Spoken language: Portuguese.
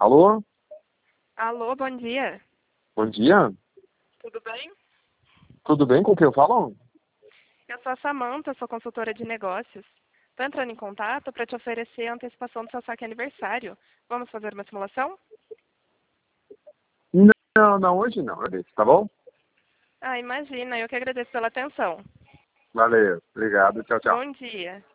Alô? Alô, bom dia. Bom dia. Tudo bem? Tudo bem? Com quem eu falo? Eu sou a Samanta, sou consultora de negócios. Estou entrando em contato para te oferecer a antecipação do seu saque aniversário. Vamos fazer uma simulação? Não, hoje não. Tá bom? Ah, imagina, eu que agradeço pela atenção. Valeu. Obrigado. Tchau, tchau. Bom dia.